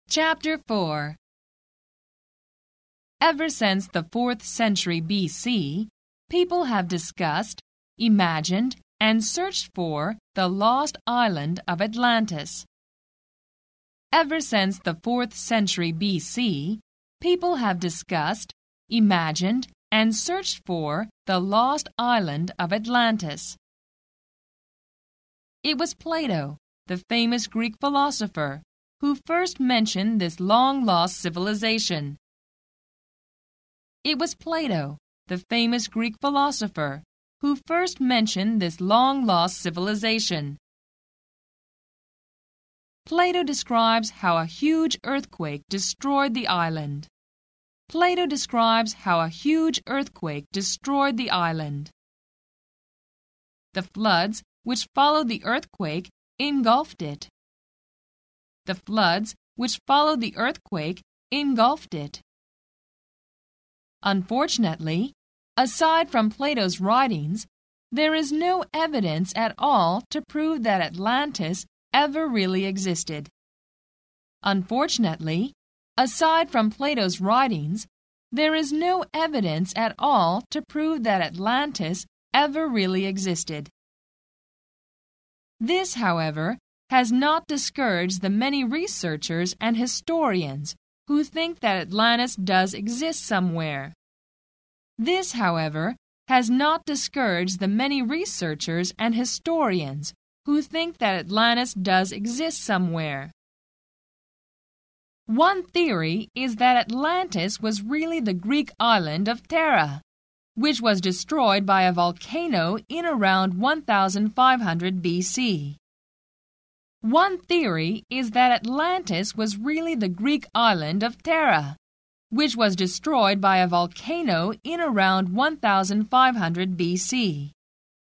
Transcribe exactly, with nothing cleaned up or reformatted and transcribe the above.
Chapter four. Ever since the fourth century B C, people have discussed, imagined, and searched for the lost island of Atlantis. Ever since the fourth century B C, people have discussed, imagined, and searched for the lost island of Atlantis. It was Plato, the famous Greek philosopher, who first mentioned this long-lost civilization. It was Plato, the famous Greek philosopher, who first mentioned this long-lost civilization. Plato describes how a huge earthquake destroyed the island. Plato describes how a huge earthquake destroyed the island. The floods which followed the earthquake engulfed it. The floods which followed the earthquake engulfed it. Unfortunately, aside from Plato's writings, there is no evidence at all to prove that Atlantis ever really existed. Unfortunately, aside from Plato's writings, there is no evidence at all to prove that Atlantis ever really existed. This, however, has not discouraged the many researchers and historians who think that Atlantis does exist somewhere. This, however, has not discouraged the many researchers and historians who think that Atlantis does exist somewhere. One theory is that Atlantis was really the Greek island of Thera, which was destroyed by a volcano in around one thousand five hundred B C. One theory is that Atlantis was really the Greek island of Thera, which was destroyed by a volcano in around one thousand five hundred B C.